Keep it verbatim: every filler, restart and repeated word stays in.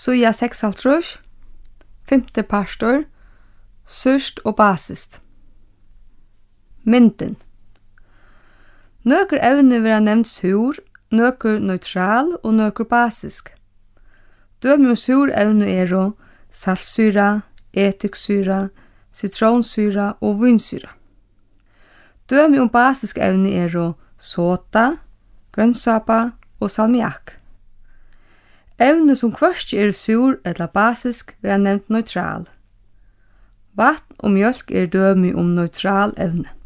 Soja seksoghálvtrýss, fymti partur, súrt og basiskt. Myndin. Nøkur evni verða nevnd súr, nøkur neutral og nøkur basisk. Dømi um súr evni eru saltsyra, etiksyra, sitrónsyra og vínsyra. Dømi um basisk evni eru soda, grønnsapa og salmiakk. Evni som hvørki eru súr ella basisk verða nevnt neutral. Vatn og mjølk er dømi um neutral evni.